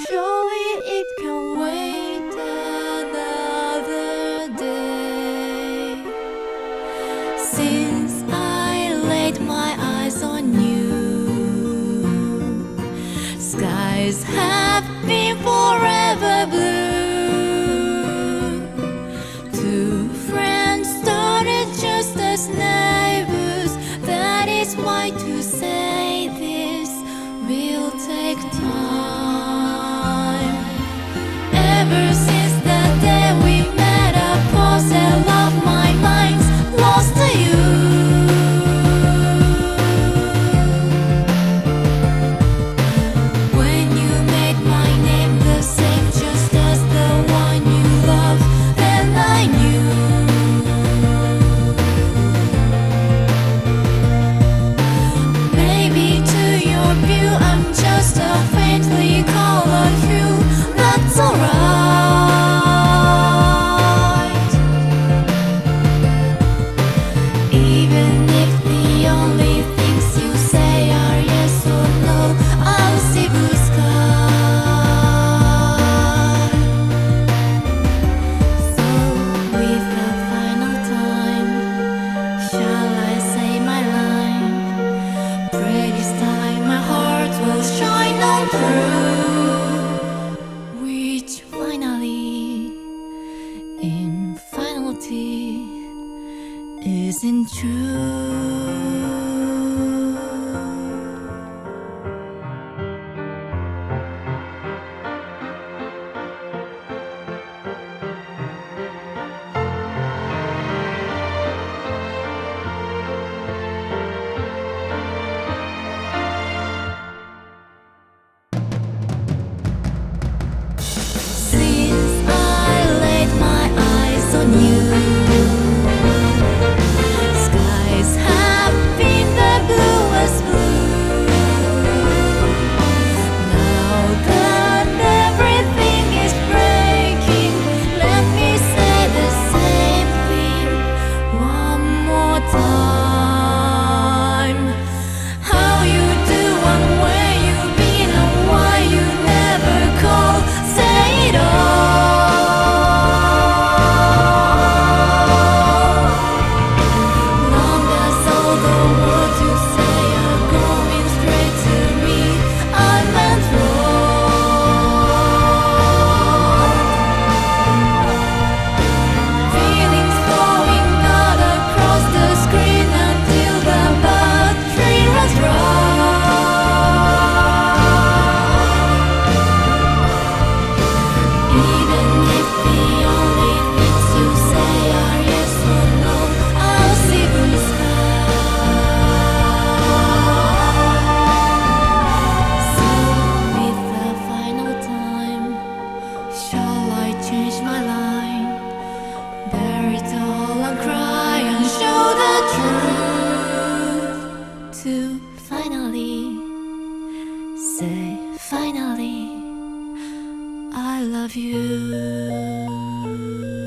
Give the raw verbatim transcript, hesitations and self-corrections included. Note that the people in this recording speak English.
surely it can wait another day. Since I laid my eyes on you, skies have been forever blue. Two friends started just as neighbors. That is why to say this will take time. Ever since the day we met, a puzzle of my mind's lost to you. When you made my name the same, just as the one you love, then I knew. Maybe to your view I'm just a faintly colored hue. That's alright. Even if the only things you say are yes or no, I'll see blue sky. So with the final time, shall I say my line? Pray this time my heart will shine on through, which finally, in finality, isn't true. Since I laid my eyes on you, skies have been the bluest blue. Now that everything is breaking, let me say the same thing one more time. How you do and where you been and why you never call, say it all. Long as all the words you say are going straight to me, I'm enthralled. Feelings flowing out across the screen until the battery runs dry. Even if the only things you say are yes or no, I'll see blue sky. So with the final time, shall I change my line? Bear it all and cry and show the truth. To finally say finally, I love you.